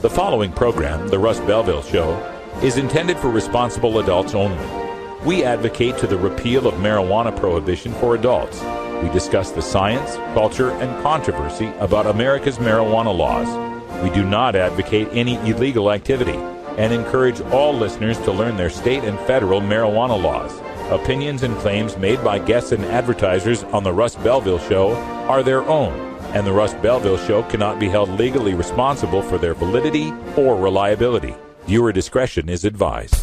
The following program, The Russ Belville Show, is intended for responsible adults only. We advocate to the repeal of marijuana prohibition for adults. We discuss the science, culture, and controversy about America's marijuana laws. We do not advocate any illegal activity and encourage all listeners to learn their state and federal marijuana laws. Opinions and claims made by guests and advertisers on The Russ Belville Show are their own, and The Russ Belville Show cannot be held legally responsible for their validity or reliability. Viewer discretion is advised.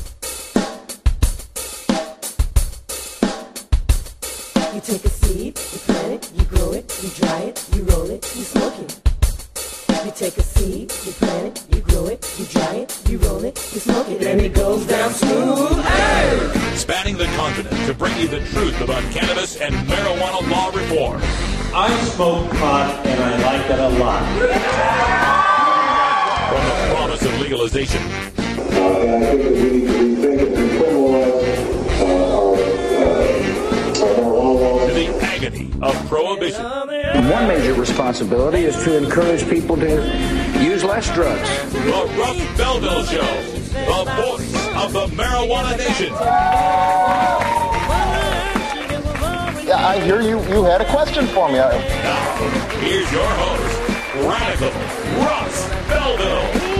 You take a seed, you plant it, you grow it, you dry it, you roll it, you smoke it. You take a seed, you plant it, you grow it, you dry it, you roll it, you smoke it, and it goes down smooth. Hey! Spanning the continent to bring you the truth about cannabis and marijuana law reform. I smoke pot, and I like it a lot. From the promise of legalization. And I think that we need to rethink and decriminalize our marijuana laws. To the agony of prohibition. One major responsibility is to encourage people to use less drugs. The Russ Belville Show, the voice of the marijuana nation. Yeah, I hear you had a question for me. Now, here's your host, Radical Russ Belville.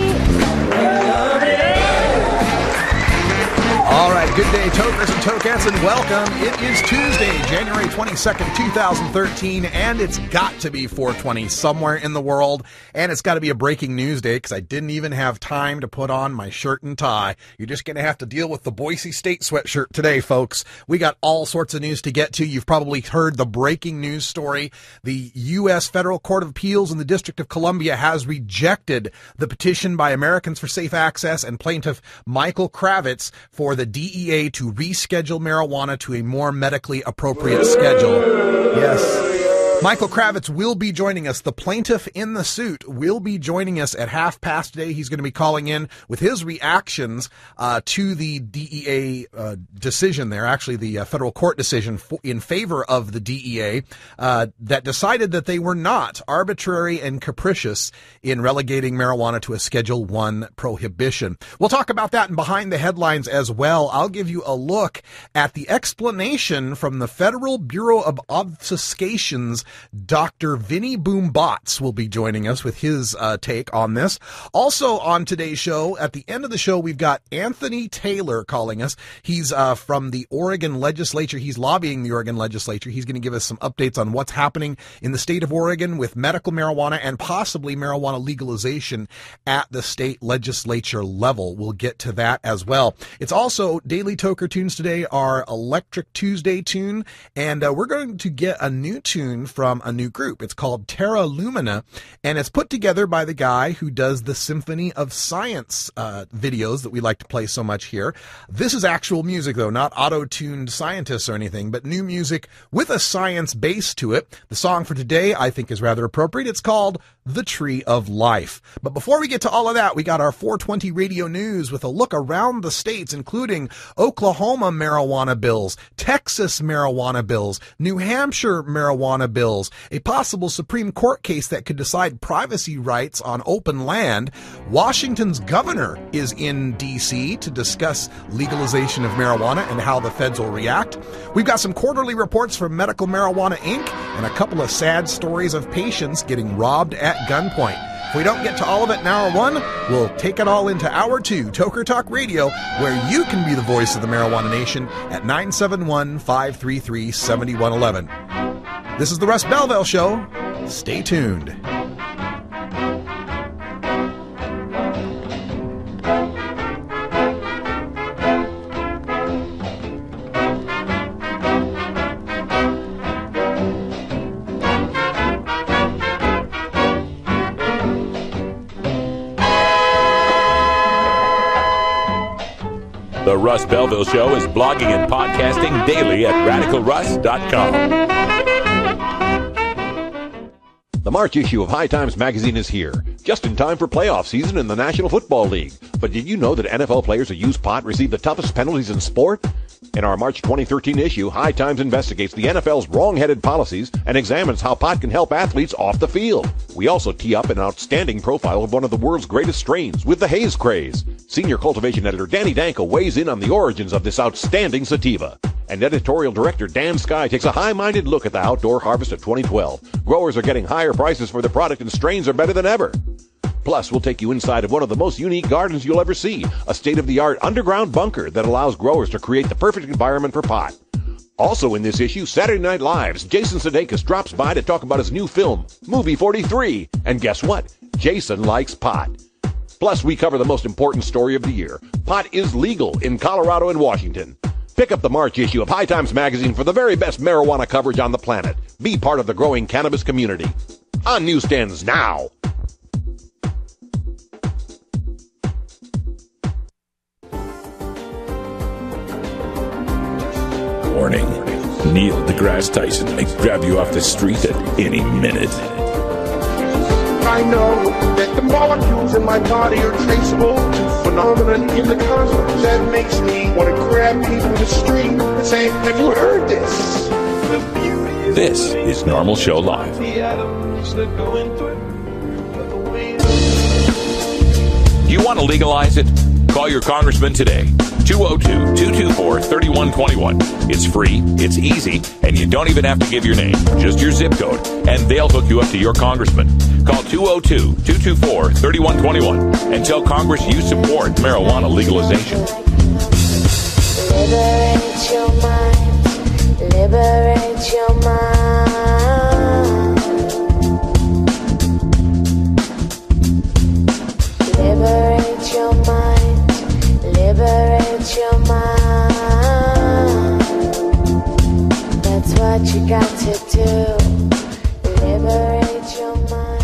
All right, good day, tokers and tokettes, and welcome. It is Tuesday, January 22nd, 2013, and it's got to be 420 somewhere in the world, and it's got to be a breaking news day because I didn't even have time to put on my shirt and tie. You're just going to have to deal with the Boise State sweatshirt today, folks. We got all sorts of news to get to. You've probably heard the breaking news story. The U.S. Federal Court of Appeals in the District of Columbia has rejected the petition by Americans for Safe Access and plaintiff Michael Kravitz for the DEA to reschedule marijuana to a more medically appropriate schedule. Yes. Michael Kravitz will be joining us. The plaintiff in the suit will be joining us at 5:30 today. He's going to be calling in with his reactions to the DEA decision there, actually the federal court decision in favor of the DEA that decided that they were not arbitrary and capricious in relegating marijuana to a Schedule 1 prohibition. We'll talk about that in Behind the Headlines as well. I'll give you a look at the explanation from the Federal Bureau of Obfuscation's Dr. Vinny Boombots will be joining us with his take on this. Also on today's show, at the end of the show, we've got Anthony Taylor calling us. He's from the Oregon legislature. He's lobbying the Oregon legislature. He's going to give us some updates on what's happening in the state of Oregon with medical marijuana and possibly marijuana legalization at the state legislature level. We'll get to that as well. It's also Daily Toker Tunes today, our Electric Tuesday tune, and we're going to get a new tune from a new group. It's called Terra Lumina, and it's put together by the guy who does the Symphony of Science videos that we like to play so much here. This is actual music, though, not auto-tuned scientists or anything, but new music with a science base to it. The song for today, I think, is rather appropriate. It's called The Tree of Life. But before we get to all of that, we got our 420 radio news with a look around the states, including Oklahoma marijuana bills, Texas marijuana bills, New Hampshire marijuana bills, a possible Supreme Court case that could decide privacy rights on open land. Washington's governor is in D.C. to discuss legalization of marijuana and how the feds will react. We've got some quarterly reports from Medical Marijuana Inc. and a couple of sad stories of patients getting robbed at gunpoint. If we don't get to all of it in hour one, we'll take it all into hour two, Toker Talk Radio, where you can be the voice of the marijuana nation at 971-533-7111. This is the Russ Belville Show. Stay tuned. The Russ Belville Show is blogging and podcasting daily at RadicalRuss.com. The March issue of High Times magazine is here, just in time for playoff season in the National Football League. But did you know that NFL players who use pot receive the toughest penalties in sport? In our March 2013 issue, High Times investigates the NFL's wrong-headed policies and examines how pot can help athletes off the field. We also tee up an outstanding profile of one of the world's greatest strains with the haze craze. Senior cultivation editor Danny Danko weighs in on the origins of this outstanding sativa. And editorial director Dan Skye takes a high-minded look at the outdoor harvest of 2012. Growers are getting higher prices for the product and strains are better than ever. Plus, we'll take you inside of one of the most unique gardens you'll ever see, a state-of-the-art underground bunker that allows growers to create the perfect environment for pot. Also in this issue, Saturday Night Live's Jason Sudeikis drops by to talk about his new film, Movie 43. And guess what? Jason likes pot. Plus, we cover the most important story of the year. Pot is legal in Colorado and Washington. Pick up the March issue of High Times magazine for the very best marijuana coverage on the planet. Be part of the growing cannabis community. On newsstands now. Warning. Neil deGrasse Tyson may grab you off the street at any minute. I know that the molecules in my body are traceable to phenomenon in the cosmos. That makes me want to grab people in the street and say, have you heard this? This is Normal Show Live. Do you want to legalize it? Call your congressman today. 202-224-3121. It's free, it's easy, and you don't even have to give your name, just your zip code, and they'll hook you up to your congressman. Call 202-224-3121 and tell Congress you support marijuana legalization. Liberate your mind. Liberate your mind. Liberate your mind. Liberate your mind. That's what you got to do. Liberate your mind.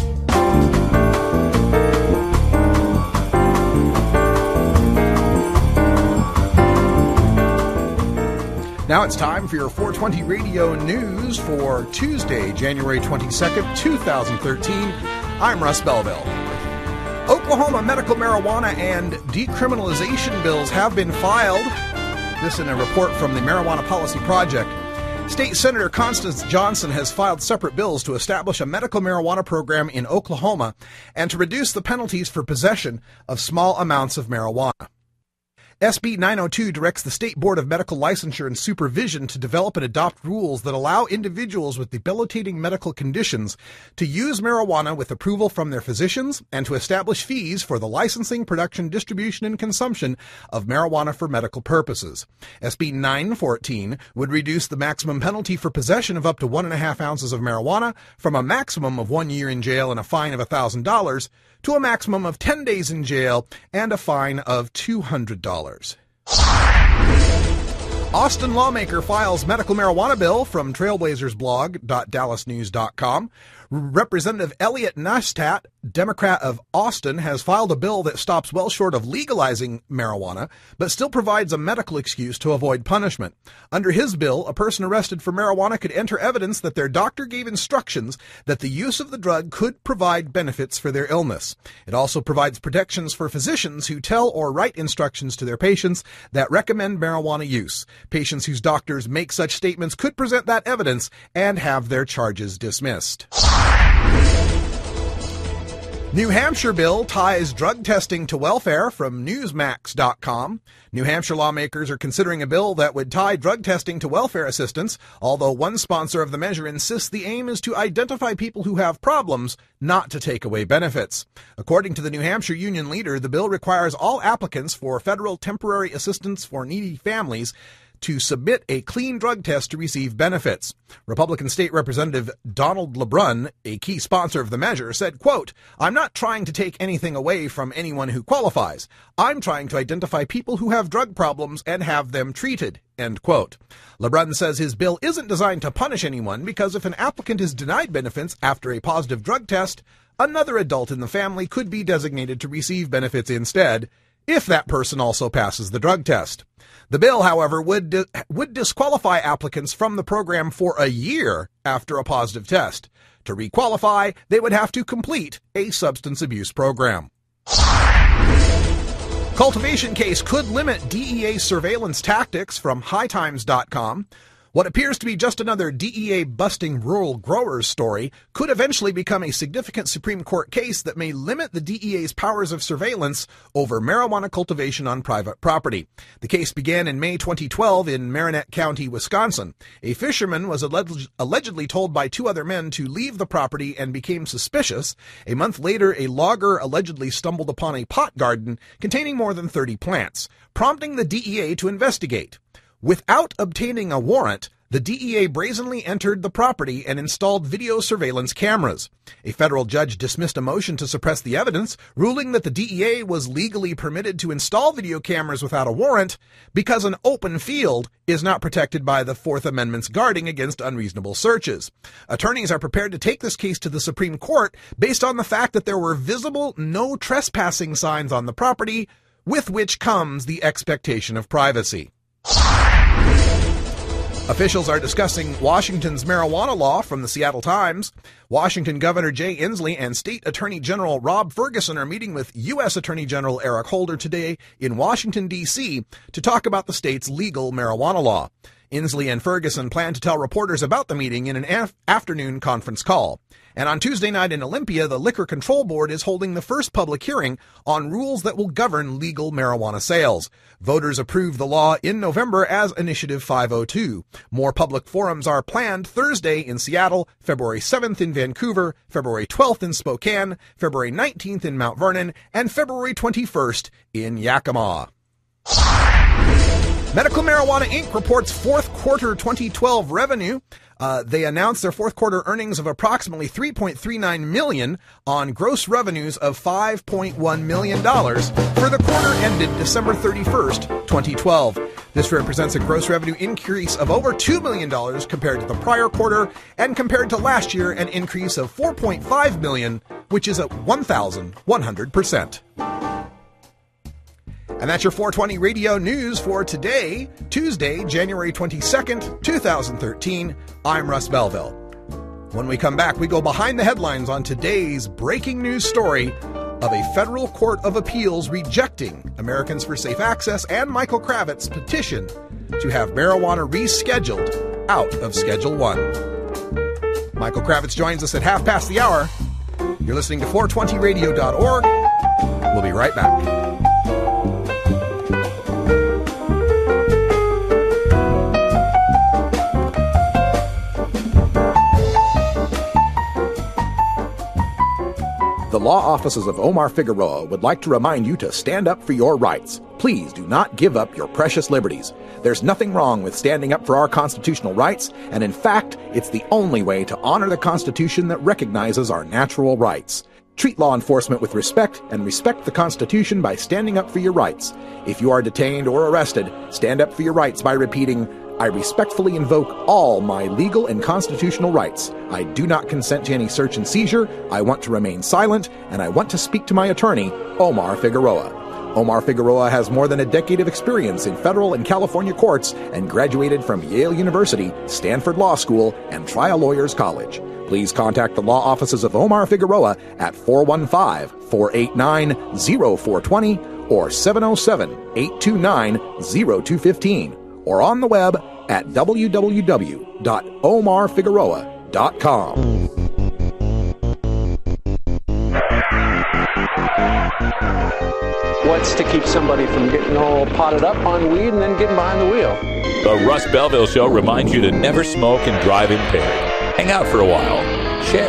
Now it's time for your 420 Radio News for Tuesday, January 22nd, 2013. I'm Russ Belville. Oklahoma medical marijuana and decriminalization bills have been filed. This in a report from the Marijuana Policy Project. State Senator Constance Johnson has filed separate bills to establish a medical marijuana program in Oklahoma and to reduce the penalties for possession of small amounts of marijuana. SB 902 directs the State Board of Medical Licensure and Supervision to develop and adopt rules that allow individuals with debilitating medical conditions to use marijuana with approval from their physicians and to establish fees for the licensing, production, distribution, and consumption of marijuana for medical purposes. SB 914 would reduce the maximum penalty for possession of up to 1.5 ounces of marijuana from a maximum of 1 year in jail and a fine of $1,000 to a maximum of 10 days in jail and a fine of $200. Austin lawmaker files medical marijuana bill from trailblazersblog.dallasnews.com. Representative Elliot Nastat, Democrat of Austin, has filed a bill that stops well short of legalizing marijuana, but still provides a medical excuse to avoid punishment. Under his bill, a person arrested for marijuana could enter evidence that their doctor gave instructions that the use of the drug could provide benefits for their illness. It also provides protections for physicians who tell or write instructions to their patients that recommend marijuana use. Patients whose doctors make such statements could present that evidence and have their charges dismissed. New Hampshire bill ties drug testing to welfare from Newsmax.com. New Hampshire lawmakers are considering a bill that would tie drug testing to welfare assistance, although one sponsor of the measure insists the aim is to identify people who have problems, not to take away benefits. According to the New Hampshire union leader, the bill requires all applicants for federal temporary assistance for needy families to submit a clean drug test to receive benefits. Republican State Representative Donald LeBrun, a key sponsor of the measure, said, quote, "I'm not trying to take anything away from anyone who qualifies. I'm trying to identify people who have drug problems and have them treated," end quote. LeBrun says his bill isn't designed to punish anyone because if an applicant is denied benefits after a positive drug test, another adult in the family could be designated to receive benefits instead, if that person also passes the drug test. The bill, however, would disqualify applicants from the program for a year after a positive test. To requalify, they would have to complete a substance abuse program. Cultivation case could limit DEA surveillance tactics from HighTimes.com. What appears to be just another DEA busting rural growers story could eventually become a significant Supreme Court case that may limit the DEA's powers of surveillance over marijuana cultivation on private property. The case began in May 2012 in Marinette County, Wisconsin. A fisherman was allegedly told by two other men to leave the property and became suspicious. A month later, a logger allegedly stumbled upon a pot garden containing more than 30 plants, prompting the DEA to investigate. Without obtaining a warrant, the DEA brazenly entered the property and installed video surveillance cameras. A federal judge dismissed a motion to suppress the evidence, ruling that the DEA was legally permitted to install video cameras without a warrant because an open field is not protected by the Fourth Amendment's guarding against unreasonable searches. Attorneys are prepared to take this case to the Supreme Court based on the fact that there were visible no trespassing signs on the property, with which comes the expectation of privacy. Officials are discussing Washington's marijuana law from the Seattle Times. Washington Governor Jay Inslee and State Attorney General Rob Ferguson are meeting with U.S. Attorney General Eric Holder today in Washington, D.C. to talk about the state's legal marijuana law. Inslee and Ferguson plan to tell reporters about the meeting in an afternoon conference call. And on Tuesday night in Olympia, the Liquor Control Board is holding the first public hearing on rules that will govern legal marijuana sales. Voters approved the law in November as Initiative 502. More public forums are planned Thursday in Seattle, February 7th in Vancouver, February 12th in Spokane, February 19th in Mount Vernon, and February 21st in Yakima. Medical Marijuana Inc. reports fourth quarter 2012 revenue. They announced their fourth quarter earnings of approximately $3.39 million on gross revenues of $5.1 million for the quarter ended December 31st, 2012. This represents a gross revenue increase of over $2 million compared to the prior quarter, and compared to last year, an increase of $4.5 million, which is at 1,100%. And that's your 420 Radio News for today, Tuesday, January 22nd, 2013. I'm Russ Belville. When we come back, we go behind the headlines on today's breaking news story of a federal court of appeals rejecting Americans for Safe Access and Michael Kravitz's petition to have marijuana rescheduled out of Schedule 1. Michael Kravitz joins us at 1:30. You're listening to 420radio.org. We'll be right back. The law offices of Omar Figueroa would like to remind you to stand up for your rights. Please do not give up your precious liberties. There's nothing wrong with standing up for our constitutional rights, and in fact, it's the only way to honor the Constitution that recognizes our natural rights. Treat law enforcement with respect and respect the Constitution by standing up for your rights. If you are detained or arrested, stand up for your rights by repeating, "I respectfully invoke all my legal and constitutional rights. I do not consent to any search and seizure. I want to remain silent, and I want to speak to my attorney, Omar Figueroa." Omar Figueroa has more than a decade of experience in federal and California courts and graduated from Yale University, Stanford Law School, and Trial Lawyers College. Please contact the law offices of Omar Figueroa at 415-489-0420 or 707-829-0215. Or on the web at www.omarfigueroa.com. What's to keep somebody from getting all potted up on weed and then getting behind the wheel? The Russ Belville Show reminds you to never smoke and drive impaired. Hang out for a while. Share.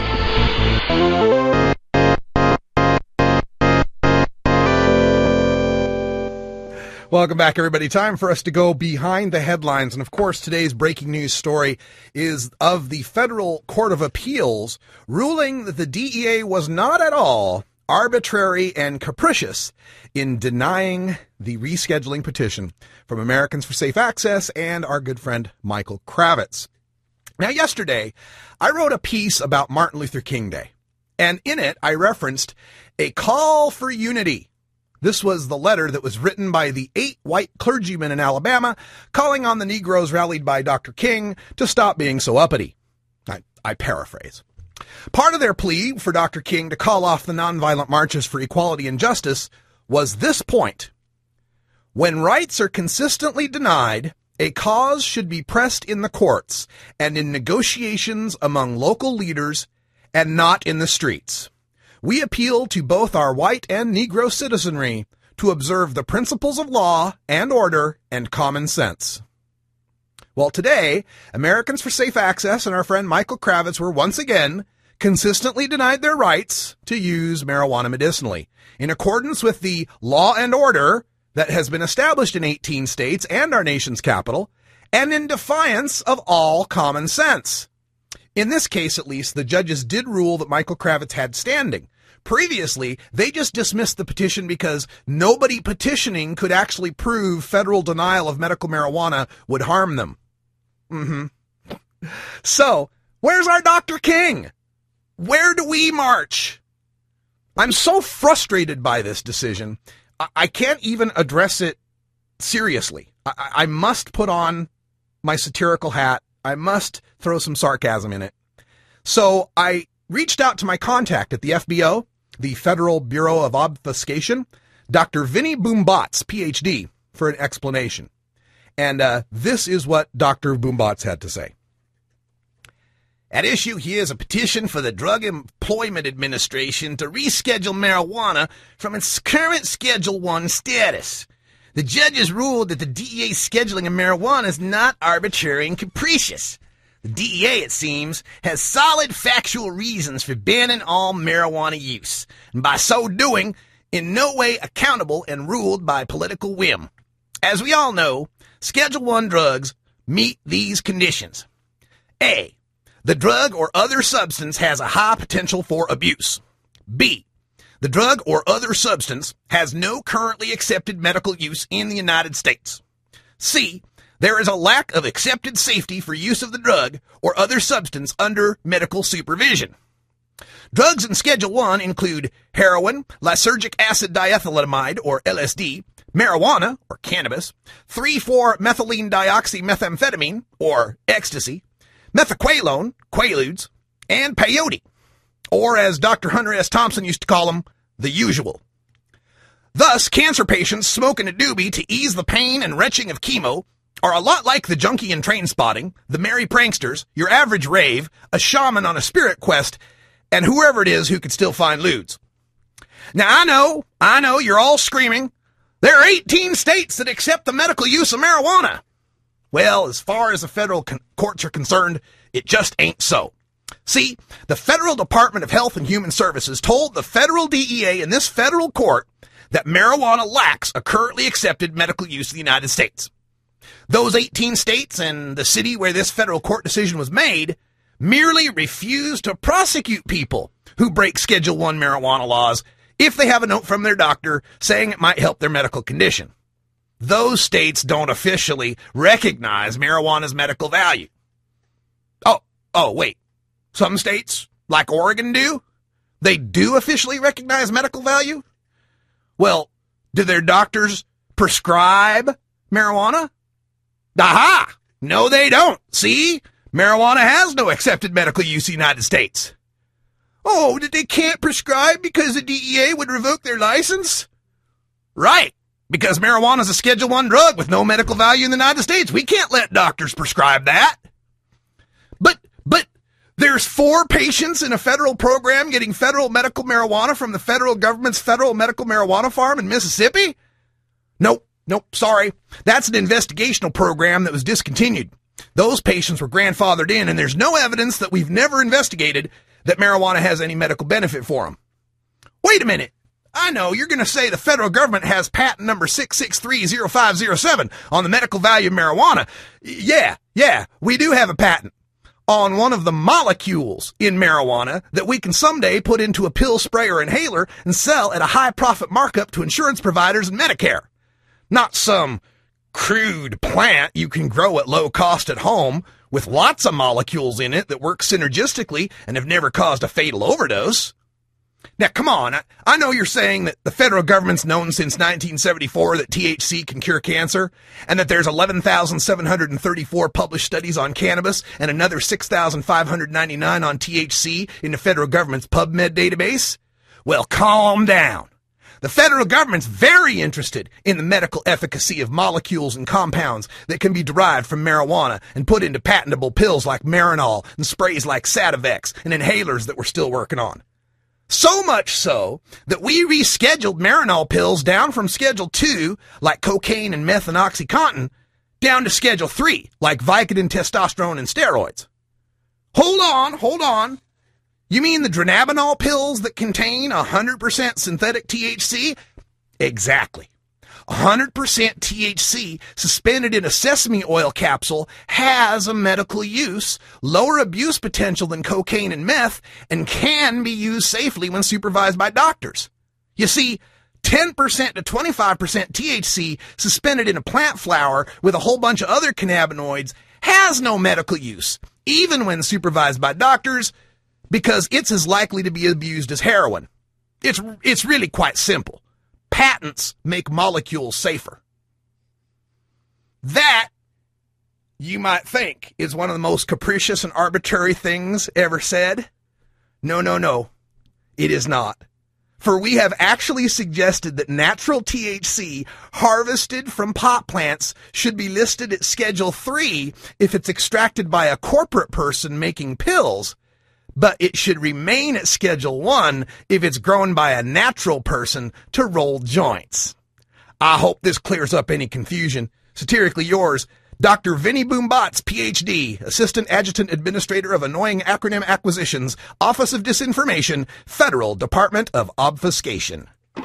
Welcome back, everybody. Time for us to go behind the headlines. And of course, today's breaking news story is of the Federal Court of Appeals ruling that the DEA was not at all arbitrary and capricious in denying the rescheduling petition from Americans for Safe Access and our good friend Michael Kravitz. Now, yesterday, I wrote a piece about Martin Luther King Day, and in it, I referenced a call for unity This was the letter that was written by the 8 white clergymen in Alabama calling on the Negroes rallied by Dr. King to stop being so uppity. I paraphrase. Part of their plea for Dr. King to call off the nonviolent marches for equality and justice was this point. When rights are consistently denied, a cause should be pressed in the courts and in negotiations among local leaders and not in the streets. We appeal to both our white and Negro citizenry to observe the principles of law and order and common sense. Well, today, Americans for Safe Access and our friend Michael Kravitz were once again consistently denied their rights to use marijuana medicinally, in accordance with the law and order that has been established in 18 states and our nation's capital, and in defiance of all common sense. In this case, at least, the judges did rule that Michael Kravitz had standing. Previously, they just dismissed the petition because nobody petitioning could actually prove federal denial of medical marijuana would harm them. So, where's our Dr. King? Where do we march? I'm so frustrated by this decision, I can't even address it seriously. I must put on my satirical hat. I must throw some sarcasm in it. So I reached out to my contact at the FBO, the Federal Bureau of Obfuscation, Dr. Vinny Boombots, PhD, for an explanation. And this is what Dr. Boombots had to say. At issue here is a petition for the Drug Employment Administration to reschedule marijuana from its current Schedule I status. The judges ruled that the DEA's scheduling of marijuana is not arbitrary and capricious. The DEA, it seems, has solid factual reasons for banning all marijuana use, and by so doing, in no way accountable and ruled by political whim. As we all know, Schedule I drugs meet these conditions. A. The drug or other substance has a high potential for abuse. B. The drug or other substance has no currently accepted medical use in the United States. C. There is a lack of accepted safety for use of the drug or other substance under medical supervision. Drugs in Schedule I include heroin, lysergic acid diethylamide or LSD, marijuana or cannabis, 3,4-methylene dioxymethamphetamine or ecstasy, methaqualone, quaaludes, and peyote, or as Dr. Hunter S. Thompson used to call them, the usual. Thus, cancer patients smoking a doobie to ease the pain and retching of chemo are a lot like the junkie in Trainspotting, the merry pranksters, your average rave, a shaman on a spirit quest, and whoever it is who could still find lewds. Now, I know, you're all screaming, there are 18 states that accept the medical use of marijuana. Well, as far as the federal courts are concerned, it just ain't so. See, the Federal Department of Health and Human Services told the federal DEA in this federal court that marijuana lacks a currently accepted medical use in the United States. Those 18 states and the city where this federal court decision was made merely refuse to prosecute people who break Schedule I marijuana laws if they have a note from their doctor saying it might help their medical condition. Those states don't officially recognize marijuana's medical value. Oh, wait. Some states, like Oregon, do? They do officially recognize medical value? Well, do their doctors prescribe marijuana? Aha! No, they don't. See? Marijuana has no accepted medical use in the United States. Oh, that they can't prescribe because the DEA would revoke their license? Right. Because marijuana is a Schedule I drug with no medical value in the United States. We can't let doctors prescribe that. But there's 4 patients in a federal program getting federal medical marijuana from the federal government's federal medical marijuana farm in Mississippi? Nope, sorry. That's an investigational program that was discontinued. Those patients were grandfathered in, and there's no evidence that we've never investigated that marijuana has any medical benefit for them. Wait a minute. I know, you're going to say the federal government has patent number 6630507 on the medical value of marijuana. Yeah, we do have a patent on one of the molecules in marijuana that we can someday put into a pill, spray, or inhaler and sell at a high profit markup to insurance providers and Medicare. Not some crude plant you can grow at low cost at home with lots of molecules in it that work synergistically and have never caused a fatal overdose. Now, come on. I know you're saying that the federal government's known since 1974 that THC can cure cancer, and that there's 11,734 published studies on cannabis and another 6,599 on THC in the federal government's PubMed database. Well, calm down. The federal government's very interested in the medical efficacy of molecules and compounds that can be derived from marijuana and put into patentable pills like Marinol and sprays like Sativex and inhalers that we're still working on. So much so that we rescheduled Marinol pills down from Schedule 2, like cocaine and meth and OxyContin, down to Schedule 3, like Vicodin, testosterone, and steroids. Hold on. You mean the dronabinol pills that contain 100% synthetic THC? Exactly. 100% THC suspended in a sesame oil capsule has a medical use, lower abuse potential than cocaine and meth, and can be used safely when supervised by doctors. You see, 10% to 25% THC suspended in a plant flower with a whole bunch of other cannabinoids has no medical use, even when supervised by doctors, because it's as likely to be abused as heroin. It's really quite simple. Patents make molecules safer. That, you might think, is one of the most capricious and arbitrary things ever said. No. It is not. For we have actually suggested that natural THC harvested from pot plants should be listed at Schedule 3 if it's extracted by a corporate person making pills, but it should remain at Schedule 1 if it's grown by a natural person to roll joints. I hope this clears up any confusion. Satirically yours, Dr. Vinny Boombots, Ph.D., Assistant Adjutant Administrator of Annoying Acronym Acquisitions, Office of Disinformation, Federal Department of Obfuscation. Wow,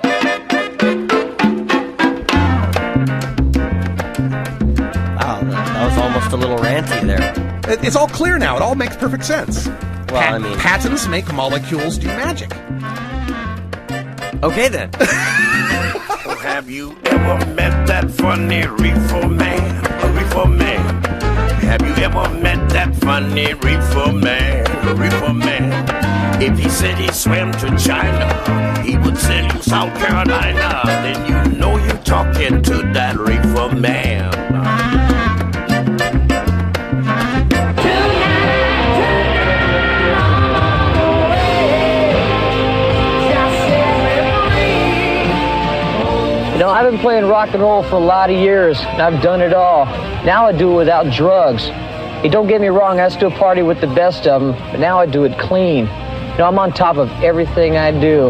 that was almost a little ranty there. It's all clear now. It all makes perfect sense. Well, patents make molecules do magic. Okay, then. Have you ever met that funny reefer man? A reefer man. Have you ever met that funny reefer man? A reefer man. If he said he swam to China, he would sell you South Carolina. Then you know you're talking to that reefer man. You know, I've been playing rock and roll for a lot of years, and I've done it all. Now I do it without drugs. Hey, don't get me wrong, I still party with the best of them, but now I do it clean. You know, I'm on top of everything I do.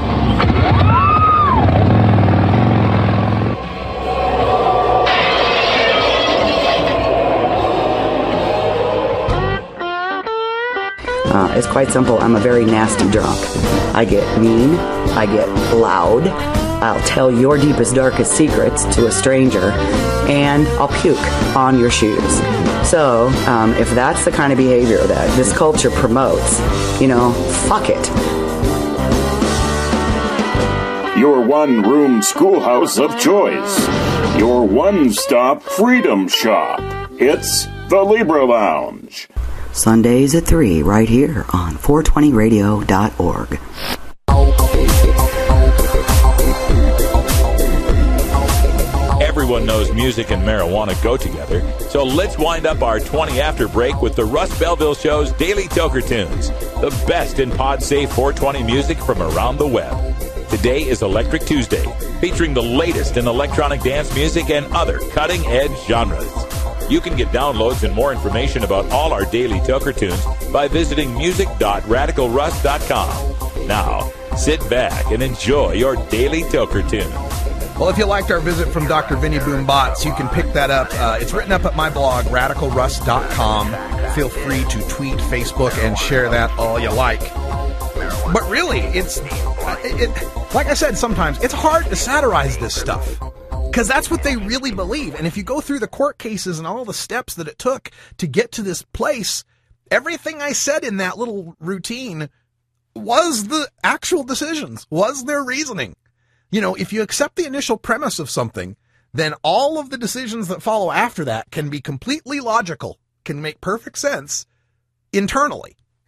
It's quite simple. I'm a very nasty drunk. I get mean. I get loud. I'll tell your deepest, darkest secrets to a stranger, and I'll puke on your shoes. So, if that's the kind of behavior that this culture promotes, fuck it. Your one-room schoolhouse of choice. Your one-stop freedom shop. It's the Libra Lounge. Sundays at 3 right here on 420radio.org. Everyone knows music and marijuana go together, so let's wind up our 20 after break with the Russ Belville Show's Daily Toker Tunes, the best in pod-safe 420 music from around the web. Today is Electric Tuesday, featuring the latest in electronic dance music and other cutting-edge genres. You can get downloads and more information about all our Daily Toker Tunes by visiting music.radicalruss.com. Now, sit back and enjoy your Daily Toker Tune. Well, if you liked our visit from Dr. Vinny Boombots, you can pick that up. It's written up at my blog, radicalruss.com. Feel free to tweet, Facebook, and share that all you like. But really, like I said, sometimes it's hard to satirize this stuff, because that's what they really believe. And if you go through the court cases and all the steps that it took to get to this place, everything I said in that little routine was the actual decisions, was their reasoning. If you accept the initial premise of something, then all of the decisions that follow after that can be completely logical, can make perfect sense internally.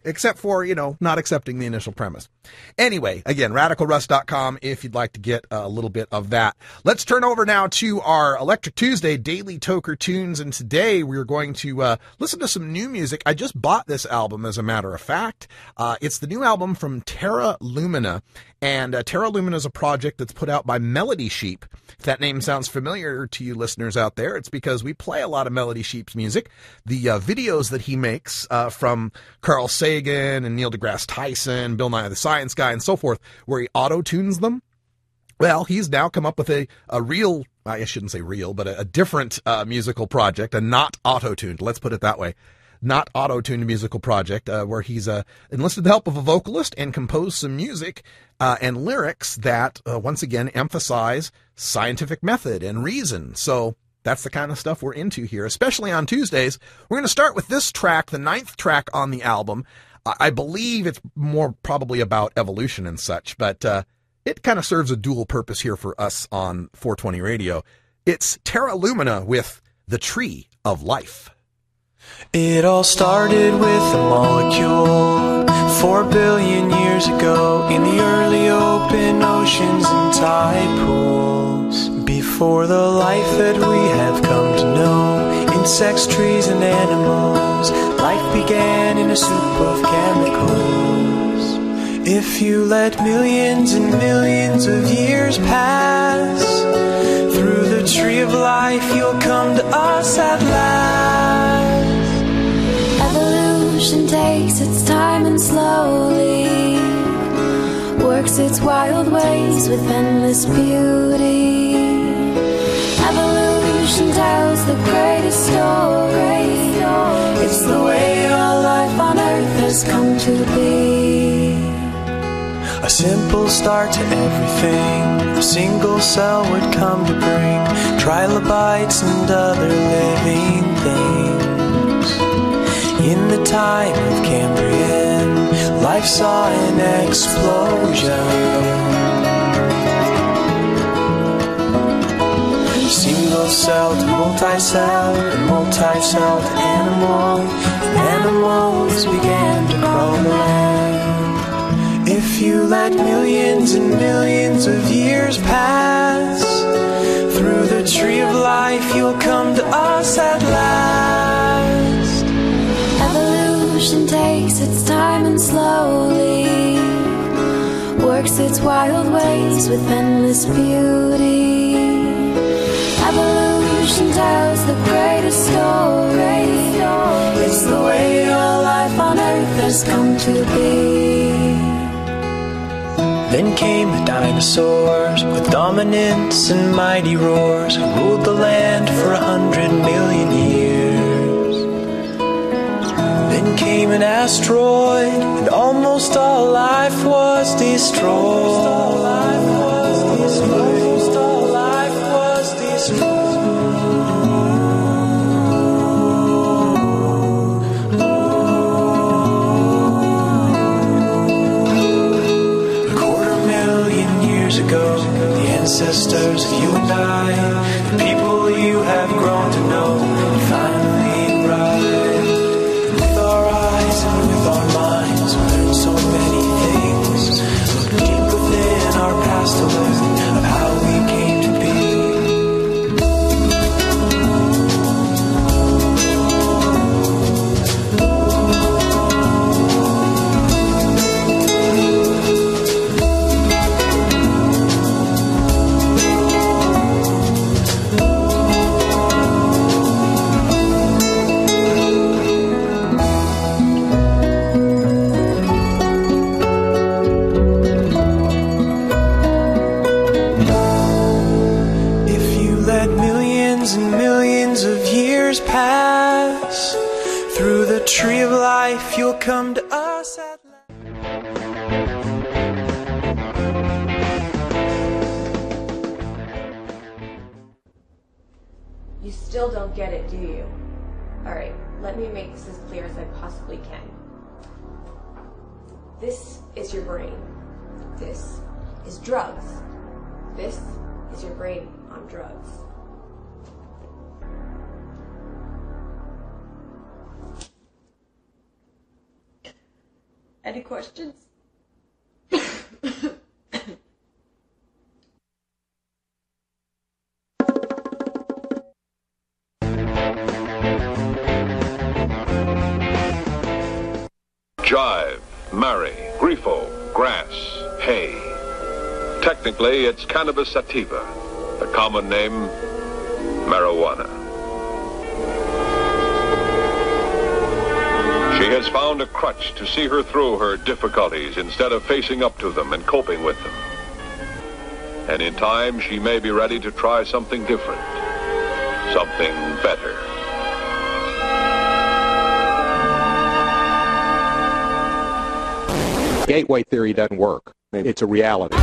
except for, not accepting the initial premise. Anyway, again, RadicalRuss.com if you'd like to get a little bit of that. Let's turn over now to our Electric Tuesday Daily Toker Tunes, and today we're going to listen to some new music. I just bought this album, as a matter of fact. It's the new album from Terra Lumina, and Terra Lumina is a project that's put out by Melody Sheep. If that name sounds familiar to you listeners out there, it's because we play a lot of Melody Sheep's music. The videos that he makes from Carl Sagan and Neil deGrasse Tyson, Bill Nye the Science Guy, and so forth, where he auto-tunes them. Well, he's now come up with a real, I shouldn't say real, but a different musical project, a not auto-tuned, let's put it that way, not auto-tuned musical project, where he's enlisted the help of a vocalist and composed some music and lyrics that, once again, emphasize scientific method and reason. So that's the kind of stuff we're into here, especially on Tuesdays. We're going to start with this track, the 9th track on the album. I believe it's more probably about evolution and such, but it kind of serves a dual purpose here for us on 420 Radio. It's Terra Lumina with The Tree of Life. It all started with a molecule 4 billion years ago in the early open oceans and tide pools. Before the life that we have come to know, insects, trees, and animals, life began in a soup of chemicals. If you let millions and millions of years pass, through the tree of life you'll come to us at last. Evolution takes its time and slowly works its wild ways with endless beauty. Evolution tells the greatest story. It's the way all life on earth has come to be. A simple start to everything a single cell would come to bring trilobites and other living things. In the time of Cambrian, life saw an explosion. Single-celled to multi-cell, and multi-cell to animal, and animals began to crawl the land. If you let millions and millions of years pass, through the tree of life you'll come to us at last. Evolution takes its time and slowly works its wild ways with endless beauty. Evolution tells the greatest story. It's the way all life on earth has come to be. Then came the dinosaurs with dominance and mighty roars, who ruled the land for 100 million years. Then came an asteroid, and almost all life was destroyed. Ancestors of you and I, the people you have grown to know, and finally arrived. With our eyes and with our minds, we learn so many things. Look deep within our past to learn of how we came to be. Tree of life, you'll come to us at last. You still don't get it, do you? Alright, let me make this as clear as I possibly can. This is your brain. This is drugs. This is your brain on drugs. Any questions? Jive, marry, grifo, grass, hay. Technically, it's cannabis sativa, the common name, marijuana. She has found a crutch to see her through her difficulties instead of facing up to them and coping with them. And in time, she may be ready to try something different, something better. Gateway theory doesn't work. It's a reality.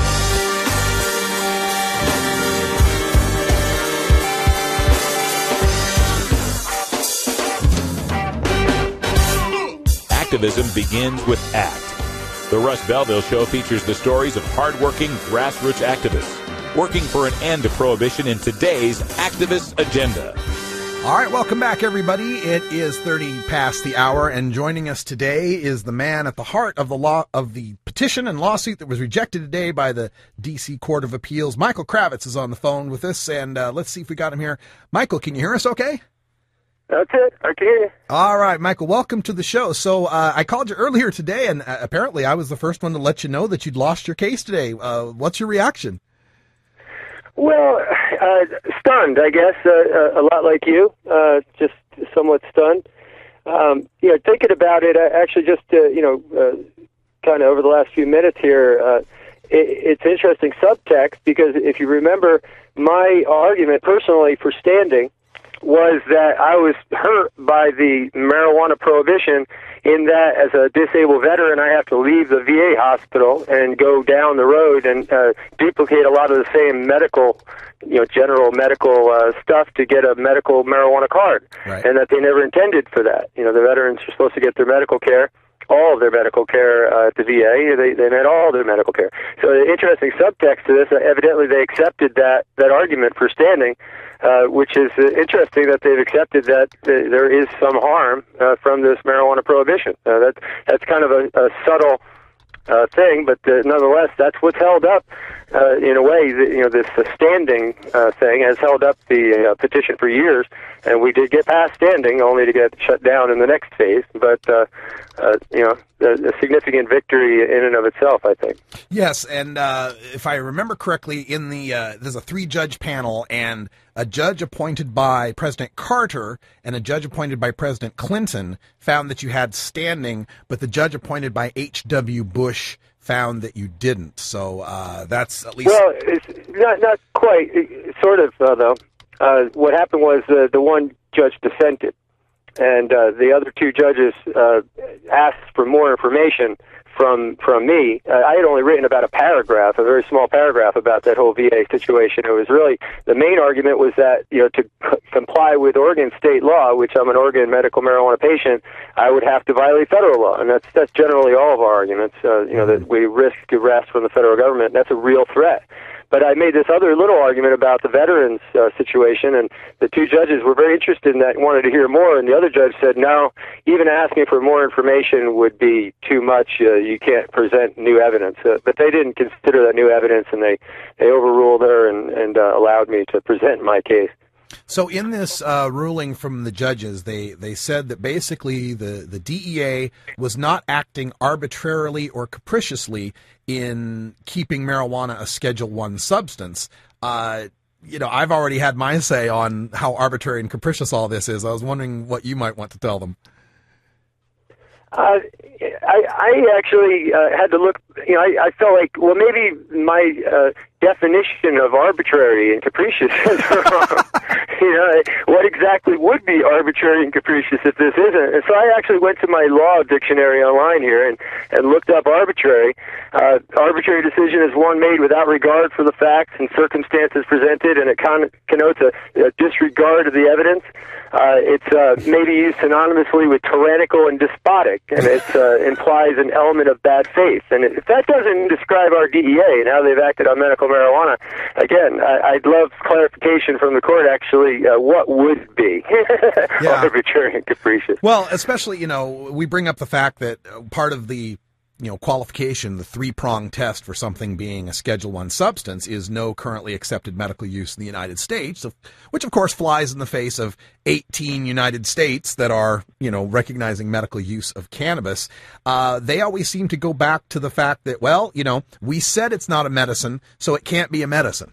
Activism begins with ACT. The Russ Belville Show features the stories of hardworking grassroots activists working for an end to prohibition in today's activist agenda. All right, welcome back, everybody. It is 30 past the hour, and joining us today is the man at the heart of the petition and lawsuit that was rejected today by the D.C. Court of Appeals. Michael Kravitz is on the phone with us, and let's see if we got him here. Michael, can you hear us okay? That's it. I can hear you. All right, Michael, welcome to the show. So I called you earlier today, and apparently I was the first one to let you know that you'd lost your case today. What's your reaction? Well, stunned, I guess, a lot like you, just somewhat stunned. Thinking about it, actually just, kind of over the last few minutes here, it's interesting subtext, because if you remember, my argument personally for standing was that I was hurt by the marijuana prohibition, in that as a disabled veteran, I have to leave the VA hospital and go down the road and duplicate a lot of the same medical, general medical stuff to get a medical marijuana card, right. And that they never intended for that. The veterans are supposed to get their medical care, all of their medical care at the VA. They met all their medical care. So the interesting subtext to this, evidently they accepted that argument for standing, which is interesting that they've accepted that there is some harm from this marijuana prohibition. That's kind of a subtle thing, but nonetheless, that's what's held up. In a way, this standing thing has held up the petition for years, and we did get past standing, only to get shut down in the next phase. But a significant victory in and of itself, I think. Yes, and if I remember correctly, in the there's a 3-judge panel, and a judge appointed by President Carter and a judge appointed by President Clinton found that you had standing, but the judge appointed by H.W. Bush found that you didn't. So that's at least... Well, it's not quite. Sort of, though. What happened was the one judge dissented, and the other 2 judges asked for more information from me. I had only written about a very small paragraph about that whole VA situation. It was really, the main argument was that, to comply with Oregon state law, which I'm an Oregon medical marijuana patient, I would have to violate federal law. And that's generally all of our arguments, that we risk arrest from the federal government. That's a real threat. But I made this other little argument about the veterans situation, and the 2 judges were very interested in that and wanted to hear more, and the other judge said, no, even asking for more information would be too much. You can't present new evidence. But they didn't consider that new evidence, and they overruled her and allowed me to present my case. So in this ruling from the judges, they said that basically the DEA was not acting arbitrarily or capriciously in keeping marijuana a Schedule I substance. I've already had my say on how arbitrary and capricious all this is. I was wondering what you might want to tell them. I actually had to look, I felt like, well, maybe my definition of arbitrary and capricious is wrong. What exactly would be arbitrary and capricious if this isn't? And so I actually went to my law dictionary online here and looked up arbitrary. Arbitrary decision is one made without regard for the facts and circumstances presented, and it connotes a disregard of the evidence. It's maybe used synonymously with tyrannical and despotic, and it implies an element of bad faith. And if that doesn't describe our DEA and how they've acted on medical marijuana, again, I'd love clarification from the court, actually, what would be arbitrary and capricious. Well, especially, we bring up the fact that part of the qualification, the three-pronged test for something being a Schedule I substance is no currently accepted medical use in the United States, which of course flies in the face of 18 United States that are, recognizing medical use of cannabis. They always seem to go back to the fact that, we said it's not a medicine, so it can't be a medicine.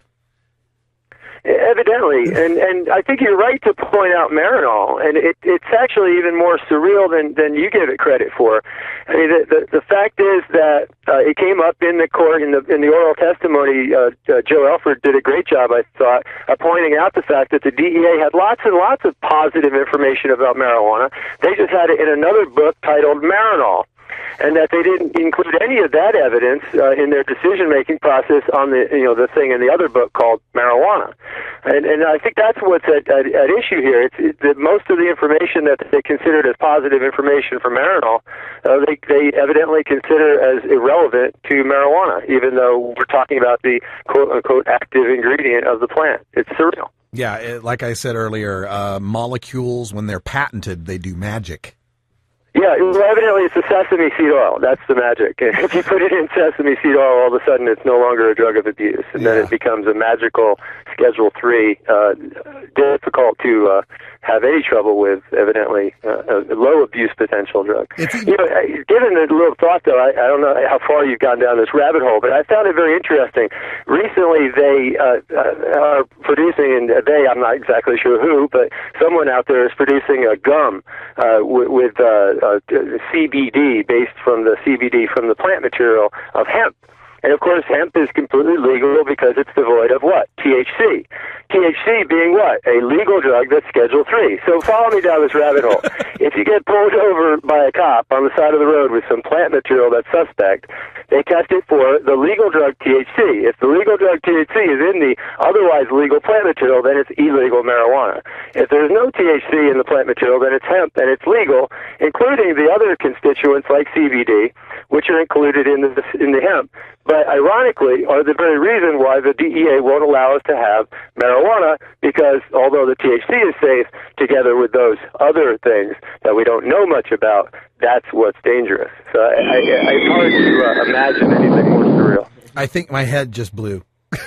Evidently, and I think you're right to point out Marinol, and it's actually even more surreal than you give it credit for. I mean, the fact is that it came up in the court in the oral testimony. Joe Elford did a great job, I thought, of pointing out the fact that the DEA had lots and lots of positive information about marijuana. They just had it in another book titled Marinol, and that they didn't include any of that evidence in their decision-making process on the thing in the other book called marijuana. And I think that's what's at issue here. It's that most of the information that they considered as positive information for Marinol, they evidently consider as irrelevant to marijuana, even though we're talking about the quote-unquote active ingredient of the plant. It's surreal. Yeah, like I said earlier, molecules, when they're patented, they do magic. Yeah, well, evidently it's the sesame seed oil. That's the magic. If you put it in sesame seed oil, all of a sudden it's no longer a drug of abuse, and then it becomes a magical Schedule III, difficult to have any trouble with, evidently, a low abuse potential drug. Given a little thought, though, I don't know how far you've gone down this rabbit hole, but I found it very interesting. Recently, they are producing, and I'm not exactly sure who, but someone out there is producing a gum with CBD, based from the CBD from the plant material of hemp. And of course, hemp is completely legal because it's devoid of what? THC. THC being what? A legal drug that's Schedule III. So follow me down this rabbit hole. If you get pulled over by a cop on the side of the road with some plant material that's suspect, they test it for the legal drug THC. If the legal drug THC is in the otherwise legal plant material, then it's illegal marijuana. If there's no THC in the plant material, then it's hemp and it's legal, including the other constituents like CBD, which are included in the hemp, but ironically are the very reason why the DEA won't allow us to have marijuana, because although the THC is safe, together with those other things that we don't know much about, that's what's dangerous. So it's hard to imagine anything more surreal. I think my head just blew.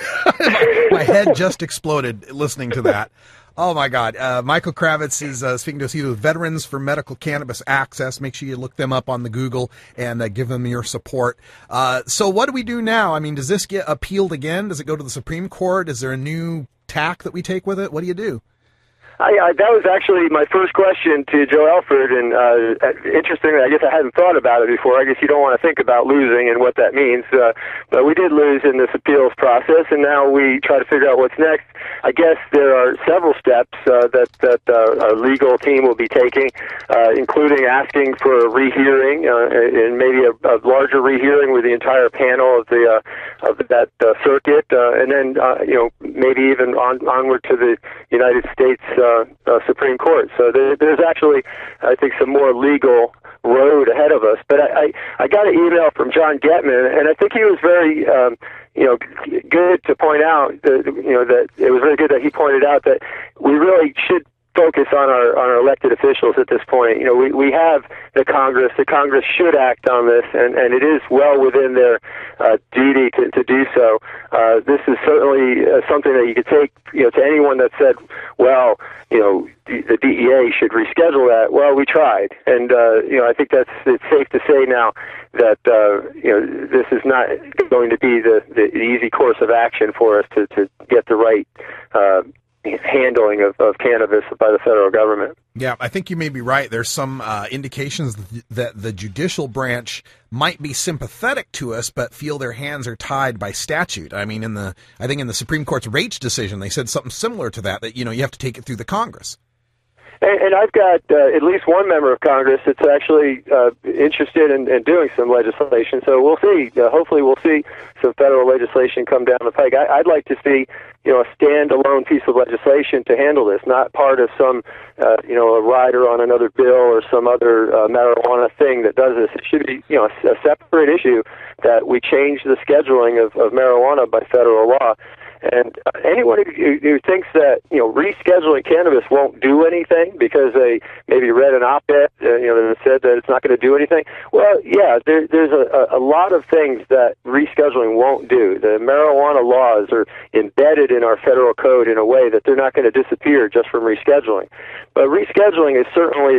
My head just exploded listening to that. Oh, my God. Michael Kravitz is speaking to us. He's with Veterans for Medical Cannabis Access. Make sure you look them up on the Google and give them your support. So what do we do now? I mean, does this get appealed again? Does it go to the Supreme Court? Is there a new tack that we take with it? What do you do? That was actually my first question to Joe Elford, and interestingly, I guess I hadn't thought about it before. I guess you don't want to think about losing and what that means, but we did lose in this appeals process, and now we try to figure out what's next. I guess there are several steps that our legal team will be taking, including asking for a rehearing, and maybe a larger rehearing with the entire panel of that circuit, and then maybe even onward to the United States Supreme Court. So there's actually, I think, some more legal road ahead of us. But I got an email from John Getman, and I think he was very good to point out that it was very good that he pointed out that we really should focus on our elected officials at this point. We have the Congress. The Congress should act on this, and it is well within their duty to do so. This is certainly something that you could take, to anyone that said, well, the DEA should reschedule that. Well, we tried, and I think it's safe to say now that this is not going to be the easy course of action for us to get the right handling of cannabis by the federal government. Yeah, I think you may be right. There's some indications that the judicial branch might be sympathetic to us, but feel their hands are tied by statute. I mean, I think in the Supreme Court's Raich decision, they said something similar to that you have to take it through the Congress. And I've got at least one member of Congress that's actually interested in doing some legislation. So we'll see. Hopefully we'll see some federal legislation come down the pike. I'd like to see, a standalone piece of legislation to handle this, not part of some, a rider on another bill or some other marijuana thing that does this. It should be, a separate issue that we change the scheduling of marijuana by federal law. And anyone who thinks that, rescheduling cannabis won't do anything because they maybe read an op-ed, that said that it's not going to do anything. Well, yeah, there's a lot of things that rescheduling won't do. The marijuana laws are embedded in our federal code in a way that they're not going to disappear just from rescheduling. But rescheduling is certainly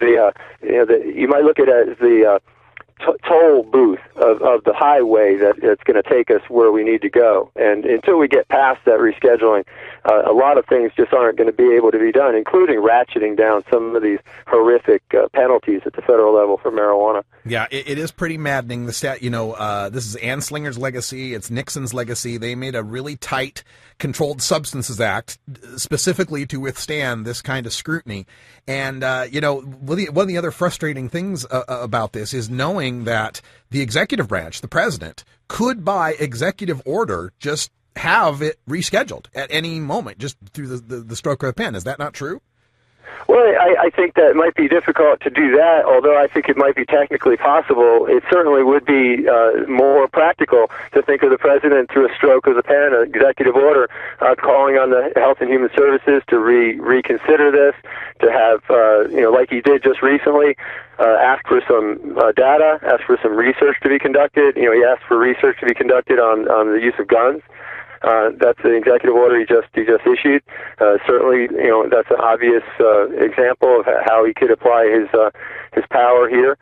you might look at it as the toll booth of the highway that's going to take us where we need to go. And until we get past that rescheduling, a lot of things just aren't going to be able to be done, including ratcheting down some of these horrific penalties at the federal level for marijuana. Yeah, it is pretty maddening. The stat, this is Anslinger's legacy. It's Nixon's legacy. They made a really tight Controlled Substances Act specifically to withstand this kind of scrutiny. And, one of the other frustrating things about this is knowing that the executive branch, the president, could by executive order just have it rescheduled at any moment, just through the stroke of a pen. Is that not true? Well, I think that it might be difficult to do that, although I think it might be technically possible. It certainly would be more practical to think of the president through a stroke of the pen, an executive order, calling on the Health and Human Services to reconsider this, to have, like he did just recently, ask for some data, ask for some research to be conducted. He asked for research to be conducted on the use of guns. That's the executive order he just issued. Certainly, that's an obvious example of how he could apply his power here.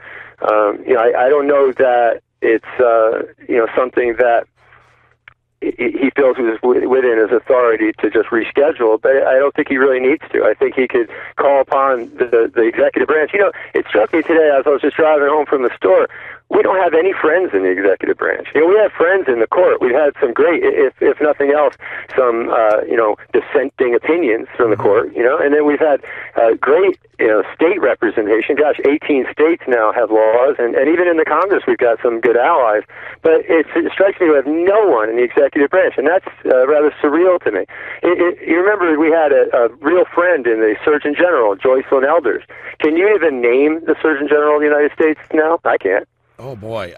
I don't know that it's something that he feels is within his authority to just reschedule, but I don't think he really needs to. I think he could call upon the executive branch. It struck me today as I was just driving home from the store. We don't have any friends in the executive branch. We have friends in the court. We've had some great, if nothing else, some dissenting opinions from the court. And then we've had great state representation. Gosh, 18 states now have laws, and even in the Congress we've got some good allies. But it strikes me we have no one in the executive branch, and that's rather surreal to me. You remember we had a real friend in the Surgeon General, Joycelyn Elders. Can you even name the Surgeon General of the United States now? I can't. Oh, boy.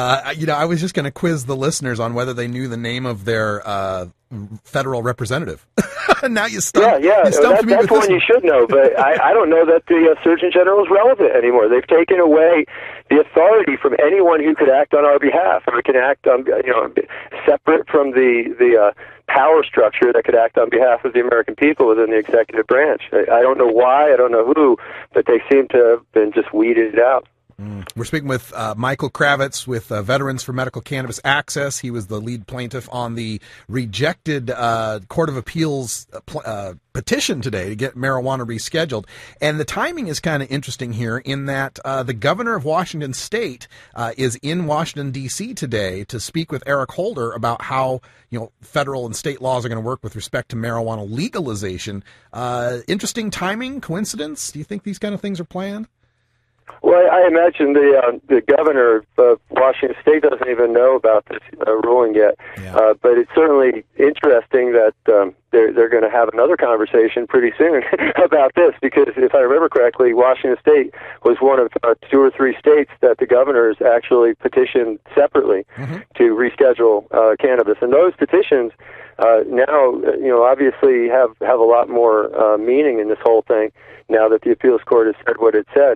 I was just going to quiz the listeners on whether they knew the name of their federal representative. Now you stumped, yeah. you stumped me with that's one you should know, but I don't know that the Surgeon General is relevant anymore. They've taken away the authority from anyone who could act on our behalf, or can act on, separate from the power structure that could act on behalf of the American people within the executive branch. I don't know why, I don't know who, but they seem to have been just weeded out. We're speaking with Michael Kravitz with Veterans for Medical Cannabis Access. He was the lead plaintiff on the rejected Court of Appeals petition today to get marijuana rescheduled. And the timing is kind of interesting here in that the governor of Washington State is in Washington, D.C. today to speak with Eric Holder about how federal and state laws are going to work with respect to marijuana legalization. Interesting timing, coincidence? Do you think these kind of things are planned? Well, I imagine the governor of Washington State doesn't even know about this ruling yet. Yeah. But it's certainly interesting that they're going to have another conversation pretty soon about this, because if I remember correctly, Washington State was one of 2 or 3 states that the governors actually petitioned separately to reschedule cannabis. And those petitions now, obviously have a lot more meaning in this whole thing now that the appeals court has said what it said.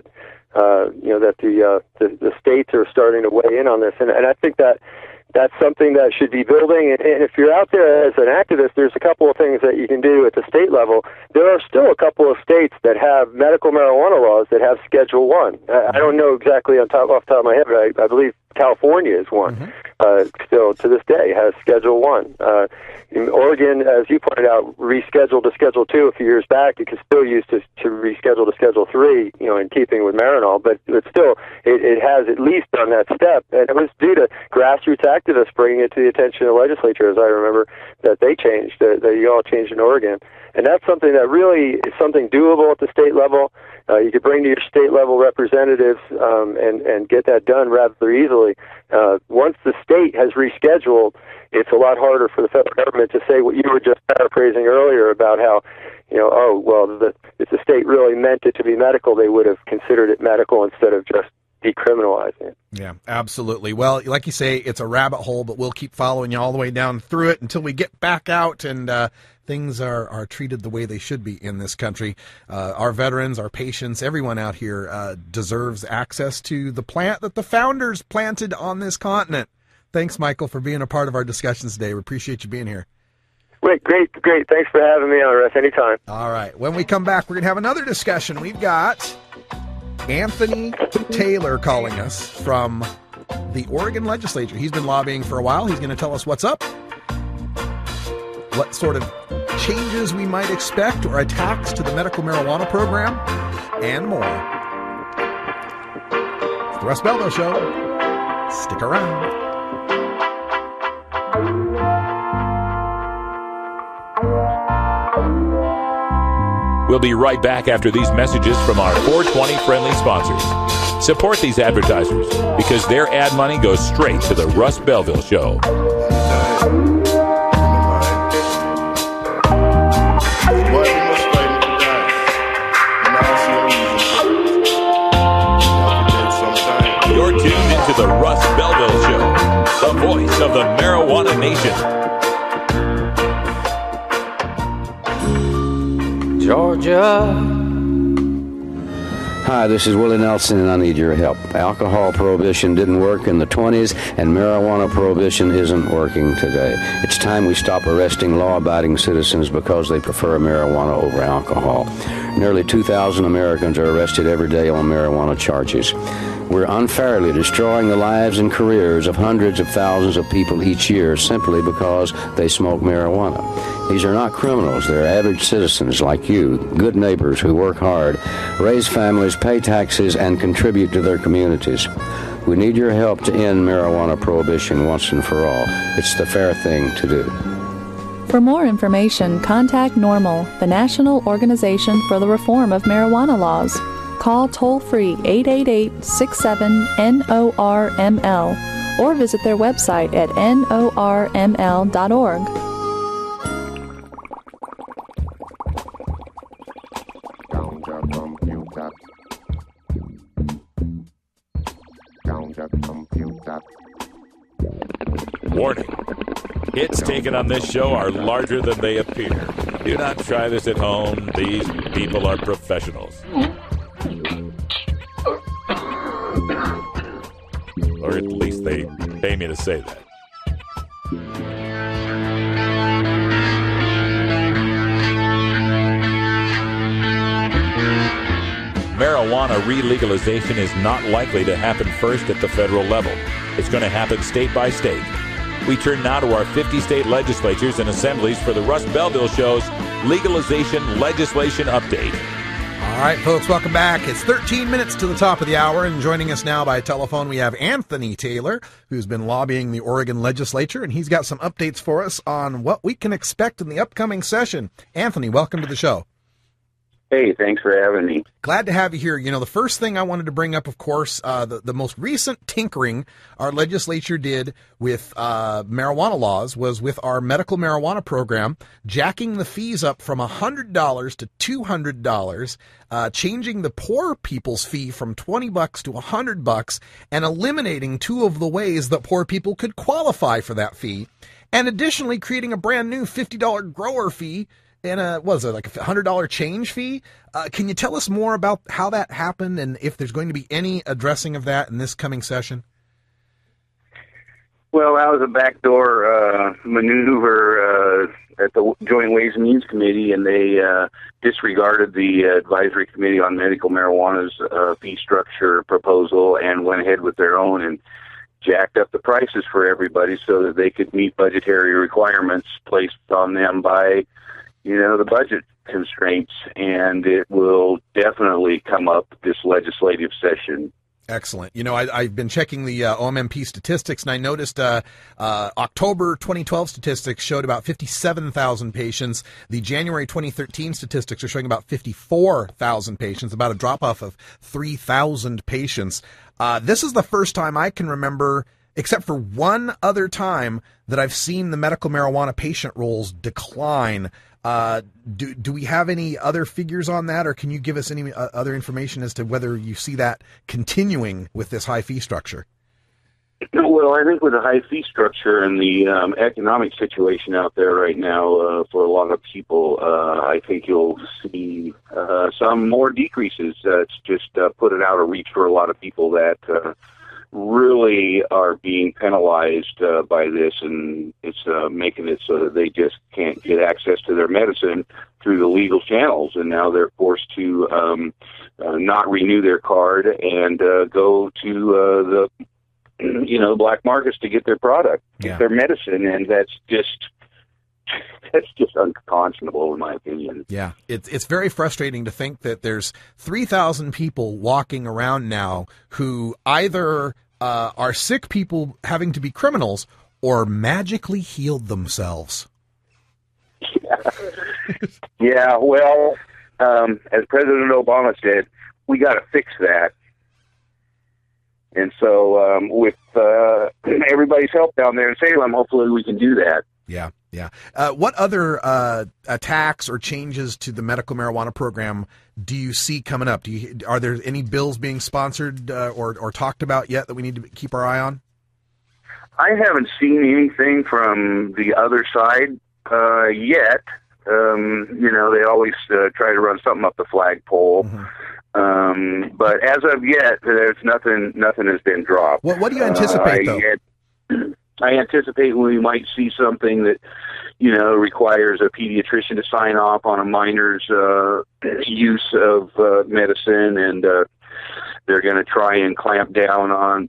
That the states are starting to weigh in on this, and I think that's something that should be building. And if you're out there as an activist, there's a couple of things that you can do at the state level. There are still a couple of states that have medical marijuana laws that have Schedule 1. I don't know exactly off the top of my head, but I believe California is one. Still to this day has Schedule 1. In Oregon, as you pointed out, rescheduled to Schedule 2 a few years back. It can still use to reschedule to Schedule 3, in keeping with Marinol, but still, it has at least done that step. And it was due to grassroots activists bringing it to the attention of the legislature, as I remember, that they changed, that you all changed in Oregon. And that's something that really is something doable at the state level. You could bring to your state level representatives and get that done rather easily. Once the state has rescheduled, it's a lot harder for the federal government to say what you were just paraphrasing earlier about how, if the state really meant it to be medical, they would have considered it medical instead of just decriminalizing it. Yeah, absolutely. Well, like you say, it's a rabbit hole, but we'll keep following you all the way down through it until we get back out and things are treated the way they should be in this country. Our veterans, our patients, everyone out here deserves access to the plant that the founders planted on this continent. Thanks, Michael, for being a part of our discussions today. We appreciate you being here. Great. Thanks for having me on, Russ. Anytime. All right. When we come back, we're going to have another discussion. We've got Anthony Taylor calling us from the Oregon legislature. He's been lobbying for a while. He's going to tell us what's up, what sort of changes we might expect or attacks to the medical marijuana program, and more. It's the Russ Belville Show. Stick around. We'll be right back after these messages from our 420 friendly sponsors. Support these advertisers because their ad money goes straight to the Russ Belville Show. You're tuned into the Russ Belville Show, the voice of the marijuana nation. Georgia. Hi, this is Willie Nelson, and I need your help. Alcohol prohibition didn't work in the 20s, and marijuana prohibition isn't working today. It's time we stop arresting law-abiding citizens because they prefer marijuana over alcohol. Nearly 2,000 Americans are arrested every day on marijuana charges. We're unfairly destroying the lives and careers of hundreds of thousands of people each year simply because they smoke marijuana. These are not criminals. They're average citizens like you, good neighbors who work hard, raise families, pay taxes, and contribute to their communities. We need your help to end marijuana prohibition once and for all. It's the fair thing to do. For more information, contact NORML, the National Organization for the Reform of Marijuana Laws. Call toll-free 888-67-NORML or visit their website at norml.org. Warning. Hits taken on this show are larger than they appear. Do not try this at home. These people are professionals. Or at least they pay me to say that. Marijuana re-legalization is not likely to happen first at the federal level. It's going to happen state by state. We turn now to our 50-state legislatures and assemblies for the Russ Belville Show's Legalization Legislation Update. All right, folks, welcome back. It's 13 minutes to the top of the hour, and joining us now by telephone, we have Anthony Taylor, who's been lobbying the Oregon legislature, and he's got some updates for us on what we can expect in the upcoming session. Anthony, welcome to the show. Hey, thanks for having me. Glad to have you here. You know, the first thing I wanted to bring up, of course, the most recent tinkering our legislature did with marijuana laws was with our medical marijuana program, jacking the fees up from $100 to $200, changing the poor people's fee from $20 to $100, and eliminating two of the ways that poor people could qualify for that fee, and additionally creating a brand new $50 grower fee and like a $100 change fee. Can you tell us more about how that happened and if there's going to be any addressing of that in this coming session? Well, that was a backdoor maneuver at the Joint Ways and Means Committee, and they disregarded the Advisory Committee on Medical Marijuana's fee structure proposal and went ahead with their own and jacked up the prices for everybody so that they could meet budgetary requirements placed on them by the budget constraints, and it will definitely come up this legislative session. Excellent. I've been checking the OMMP statistics, and I noticed October 2012 statistics showed about 57,000 patients. The January 2013 statistics are showing about 54,000 patients, about a drop-off of 3,000 patients. This is the first time I can remember, except for one other time, that I've seen the medical marijuana patient rolls decline. Do we have any other figures on that, or can you give us any other information as to whether you see that continuing with this high fee structure? Well, I think with the high fee structure and the economic situation out there right now for a lot of people, I think you'll see some more decreases. It's just put it out of reach for a lot of people that really are being penalized by this, and it's making it so that they just can't get access to their medicine through the legal channels, and now they're forced to not renew their card and go to the black markets to get their product, get their medicine, and that's just unconscionable in my opinion. Yeah, it's very frustrating to think that there's 3,000 people walking around now who either are sick people having to be criminals or magically healed themselves. Yeah, well, as President Obama said, we got to fix that. And so with everybody's help down there in Salem, hopefully we can do that. Yeah. What other attacks or changes to the medical marijuana program do you see coming up? Are there any bills being sponsored or talked about yet that we need to keep our eye on? I haven't seen anything from the other side yet. They always try to run something up the flagpole. Mm-hmm. But as of yet, there's nothing has been dropped. What do you anticipate, though? I anticipate we might see something that, requires a pediatrician to sign off on a minor's use of medicine, and they're going to try and clamp down on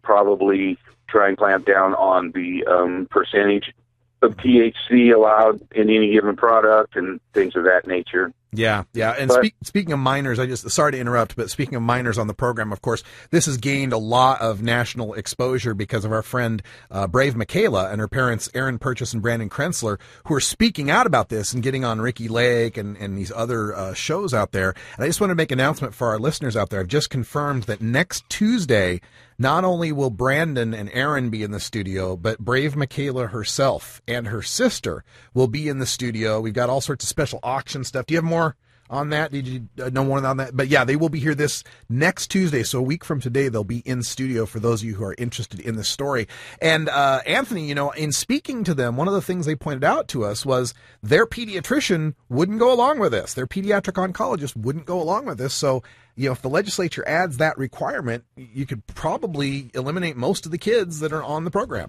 the percentage of THC allowed in any given product and things of that nature. Yeah. And speaking of minors, sorry to interrupt, but speaking of minors on the program, of course, this has gained a lot of national exposure because of our friend Brave Michaela and her parents, Aaron Purchase and Brandon Krensler, who are speaking out about this and getting on Ricky Lake and these other shows out there. And I just want to make an announcement for our listeners out there. I've just confirmed that next Tuesday, not only will Brandon and Aaron be in the studio, but Brave Michaela herself and her sister will be in the studio. We've got all sorts of special auction stuff. Do you have more on that? Did you know more on that? But yeah, they will be here this next Tuesday. So a week from today, they'll be in studio for those of you who are interested in this story. And Anthony, in speaking to them, one of the things they pointed out to us was their pediatrician wouldn't go along with this. Their pediatric oncologist wouldn't go along with this. So, if the legislature adds that requirement, you could probably eliminate most of the kids that are on the program.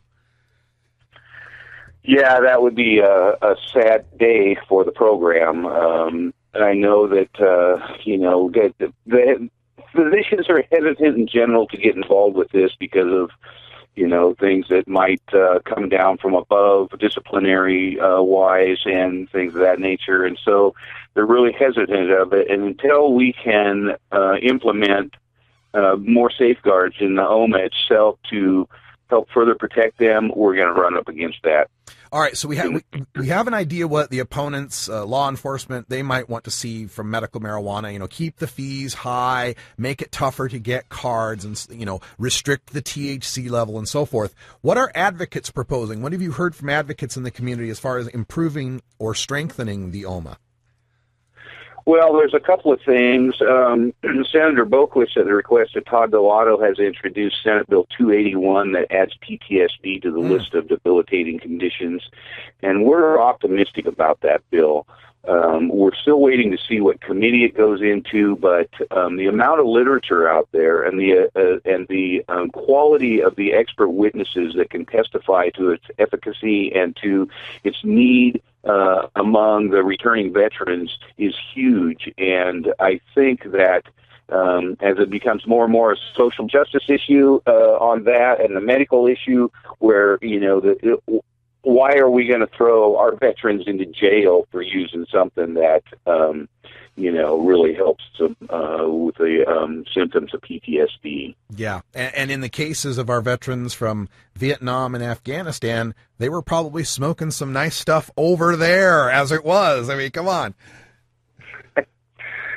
Yeah, that would be a sad day for the program. I know that, that the physicians are hesitant in general to get involved with this because of, things that might come down from above, disciplinary wise, and things of that nature. And so they're really hesitant of it. And until we can implement more safeguards in the OMA itself to help further protect them, we're going to run up against that. All right, so we have an idea what the opponents, law enforcement, they might want to see from medical marijuana. Keep the fees high, make it tougher to get cards, and restrict the THC level and so forth. What are advocates proposing? What have you heard from advocates in the community as far as improving or strengthening the OMA? Well, there's a couple of things. Senator Boquist, at the request of Todd Delato, has introduced Senate Bill 281 that adds PTSD to the list of debilitating conditions, and we're optimistic about that bill. We're still waiting to see what committee it goes into, but the amount of literature out there and the quality of the expert witnesses that can testify to its efficacy and to its need among the returning veterans is huge. And I think that as it becomes more and more a social justice issue on that and the medical issue where, why are we going to throw our veterans into jail for using something that, really helps them with the symptoms of PTSD? Yeah, and in the cases of our veterans from Vietnam and Afghanistan, they were probably smoking some nice stuff over there as it was. I mean, come on.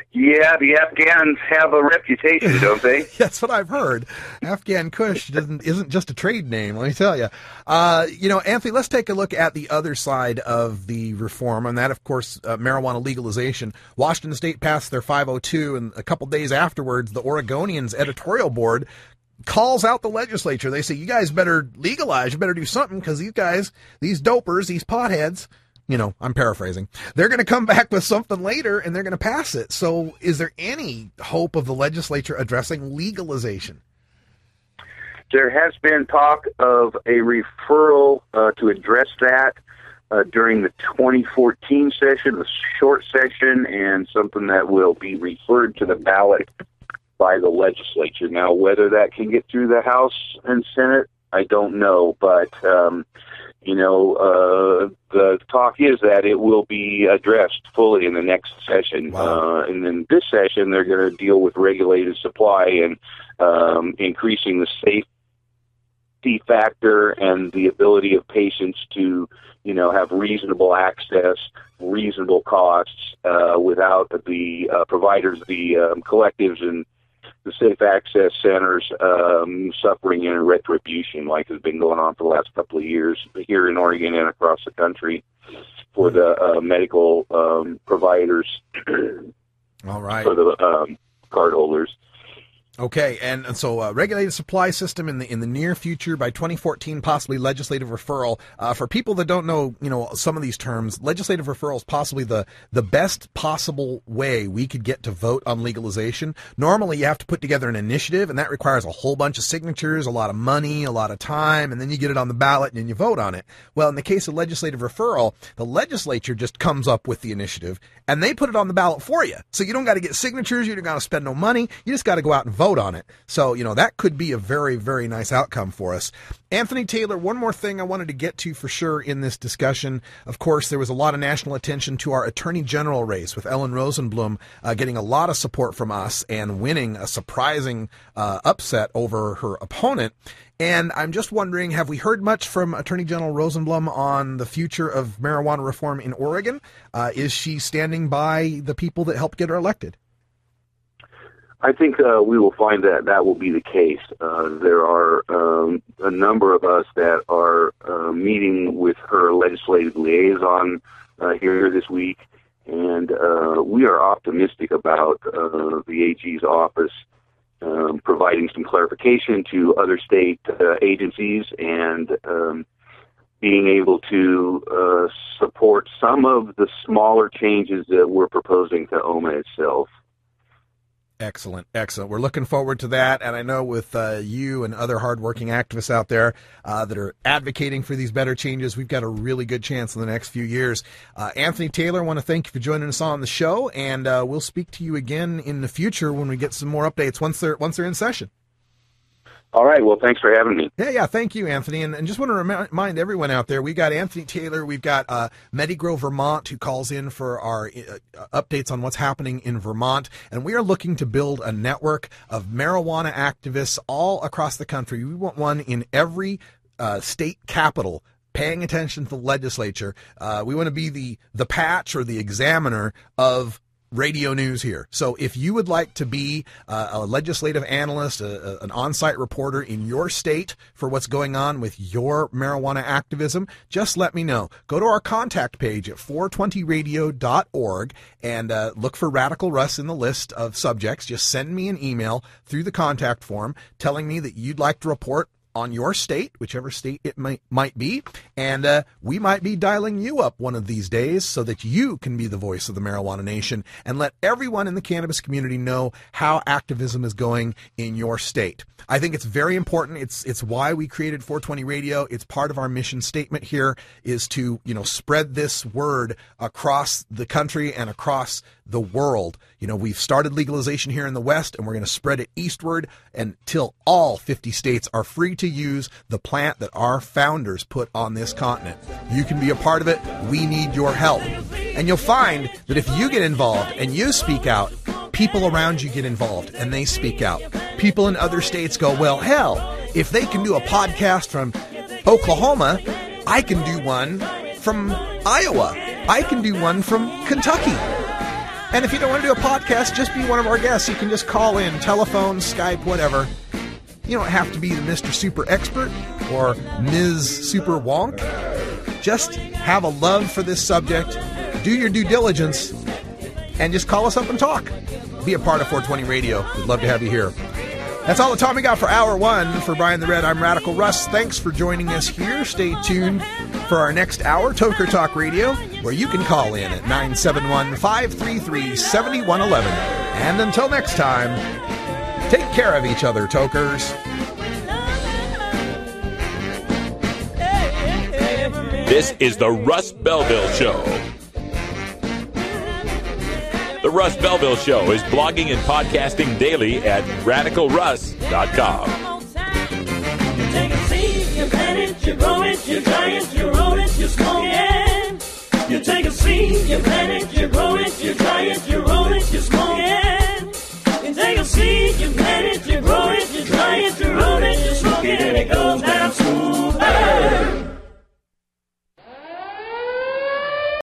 Yeah, the Afghans have a reputation, don't they? That's what I've heard. Afghan Kush isn't just a trade name, let me tell you. Anthony, let's take a look at the other side of the reform, and that, of course, marijuana legalization. Washington State passed their 502, and a couple days afterwards, the Oregonians editorial board calls out the legislature. They say, you guys better legalize, you better do something, because these guys, these dopers, these potheads, I'm paraphrasing, they're going to come back with something later and they're going to pass it. So is there any hope of the legislature addressing legalization? There has been talk of a referral to address that during the 2014 session, the short session, and something that will be referred to the ballot by the legislature. Now, whether that can get through the House and Senate, I don't know, but the talk is that it will be addressed fully in the next session. Wow. And then this session, they're going to deal with regulated supply and increasing the safety factor and the ability of patients to, have reasonable access, reasonable costs, without the providers, the collectives and the safe access centers suffering in retribution like has been going on for the last couple of years here in Oregon and across the country for the medical providers. All right. For the card holders. Okay, and so regulated supply system in the near future, by 2014, possibly legislative referral. For people that don't know, some of these terms, legislative referral is possibly the best possible way we could get to vote on legalization. Normally, you have to put together an initiative, and that requires a whole bunch of signatures, a lot of money, a lot of time, and then you get it on the ballot and then you vote on it. Well, in the case of legislative referral, the legislature just comes up with the initiative, and they put it on the ballot for you. So you don't got to get signatures, you don't got to spend no money, you just got to go out and vote on it. So, that could be a very, very nice outcome for us. Anthony Taylor, one more thing I wanted to get to for sure in this discussion. Of course, there was a lot of national attention to our Attorney General race with Ellen Rosenblum getting a lot of support from us and winning a surprising upset over her opponent. And I'm just wondering, have we heard much from Attorney General Rosenblum on the future of marijuana reform in Oregon? Is she standing by the people that helped get her elected? I think we will find that will be the case. There are a number of us that are meeting with her legislative liaison here this week, and we are optimistic about the AG's office providing some clarification to other state agencies and being able to support some of the smaller changes that we're proposing to OMA itself. Excellent. We're looking forward to that. And I know with you and other hardworking activists out there that are advocating for these better changes, we've got a really good chance in the next few years. Anthony Taylor, I want to thank you for joining us on the show, and we'll speak to you again in the future when we get some more updates once they're in session. All right. Well, thanks for having me. Yeah. Thank you, Anthony. And just want to remind everyone out there, we've got Anthony Taylor, we've got Medigrow Vermont, who calls in for our updates on what's happening in Vermont. And we are looking to build a network of marijuana activists all across the country. We want one in every state capital, paying attention to the legislature. We want to be the Patch or the Examiner of radio news here. So if you would like to be a legislative analyst, an on-site reporter in your state for what's going on with your marijuana activism, just let me know. Go to our contact page at 420radio.org and look for Radical Russ in the list of subjects. Just send me an email through the contact form telling me that you'd like to report on your state, whichever state it might be, and we might be dialing you up one of these days so that you can be the voice of the marijuana nation and let everyone in the cannabis community know how activism is going in your state. I think it's very important. It's why we created 420 Radio. It's part of our mission statement here is to, spread this word across the country and across the world. We've started legalization here in the West, and we're going to spread it eastward until all 50 states are free to use the plant that our founders put on this continent. You can be a part of it. We need your help. And you'll find that if you get involved and you speak out, people around you get involved and they speak out. People in other states go, well, hell, if they can do a podcast from Oklahoma, I can do one from Iowa. I can do one from Kentucky. And if you don't want to do a podcast, just be one of our guests. You can just call in, telephone, Skype, whatever. You don't have to be the Mr. Super Expert or Ms. Super Wonk. Just have a love for this subject, do your due diligence, and just call us up and talk. Be a part of 420 Radio. We'd love to have you here. That's all the time we got for Hour 1. For Brian the Red, I'm Radical Russ. Thanks for joining us here. Stay tuned for our next hour, Toker Talk Radio, where you can call in at 971-533-7111. And until next time, take care of each other, Tokers. This is the Russ Belville Show. The Russ Belville Show is blogging and podcasting daily at RadicalRuss.com. You take a seed, you plant it, you grow it, you dry it, you roll it, you smoke it. You take a seed, you plant it, you grow it, you dry it, you roll it, you smoke it. You take a seed, you plant it.